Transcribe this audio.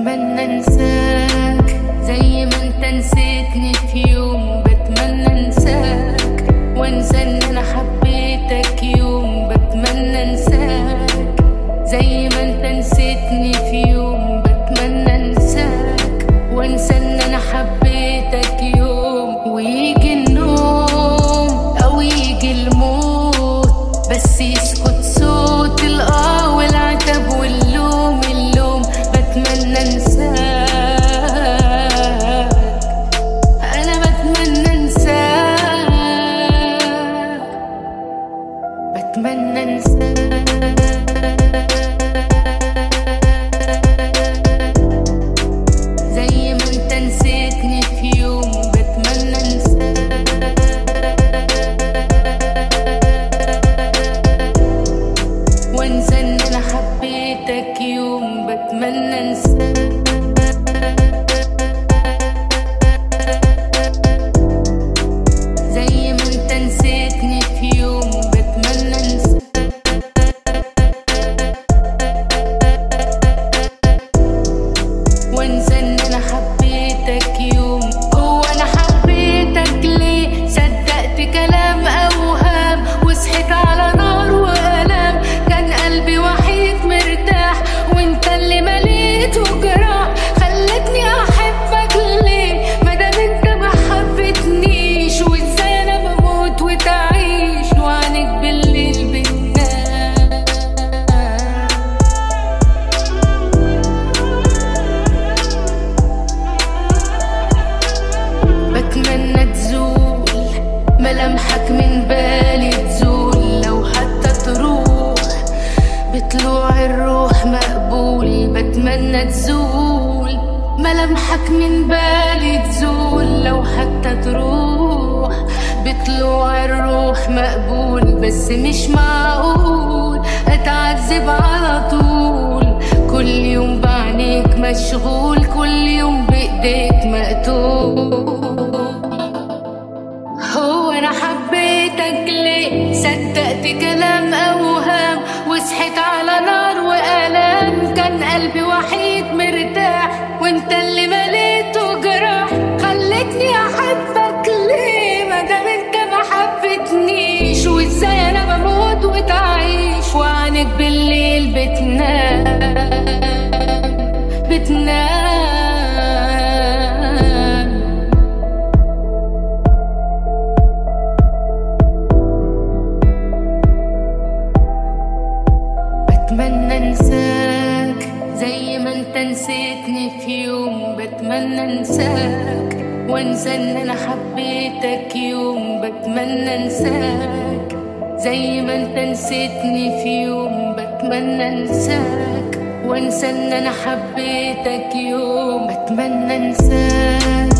بتمنى انساك زي ما انت نسيتني في يوم. بتمنى انساك وانسى ان انا حبيتك يوم. بتمنى انساك زي ما انت نسيتني في يوم. بتمنى انساك وانسى ان انا حبيتك يوم. ويجي النوم او يجي الموت بس يسكت صوت الاه والعتب واللوم. بتمنى انساك، انا بتمنى انساك، بتمنى انساك زي ما انت نسيتني في يوم. بتمنى انساك وانسى ان انا حبيتك يوم. بتمنى انساك زي ما انت نسيتني في يوم. بتمنى انساك وانسى ان انا حبيتك يوم. هو انا حبيتك ليه؟ صدقت كلام اوهام وصحيت على نار والام. كان قلبي وحيد مرتاح وانت اللي مليته جراح. خلتني احبك ليه مادام انت ما حبتنيش؟ وازاي انا بموت وتعيش وعنك بالليل بتنام. بتمنى تزول ملامحك من بالي، تزول لو حتى تروح بطلوع الروح مقبول. بتمنى تزول ملامحك من بالي، تزول لو حتى تروح بطلوع الروح مقبول. بس مش معقول اتعذب على طول، كل يوم بعينيك مشغول، كل يوم بايديك مقتول. هو انا حبيتك ليه؟ صدقت كلام اوهام وصحيت على نار والام. كان قلبي وحيد مرتاح وانت اللي مليته جراح. خلتني احبك ليه مادام انت ما حبتنيش؟ وازاي انا بموت وتعيش وعنك بالليل بتنام بتنام. بتمنى انساك زي ما انت نسيتني في يوم. بتمنى انساك وانسى ان انا حبيتك يوم. بتمنى انساك زي ما انت نسيتني في يوم. بتمنى انساك وانسى ان انا حبيتك يوم. بتمنى انساك.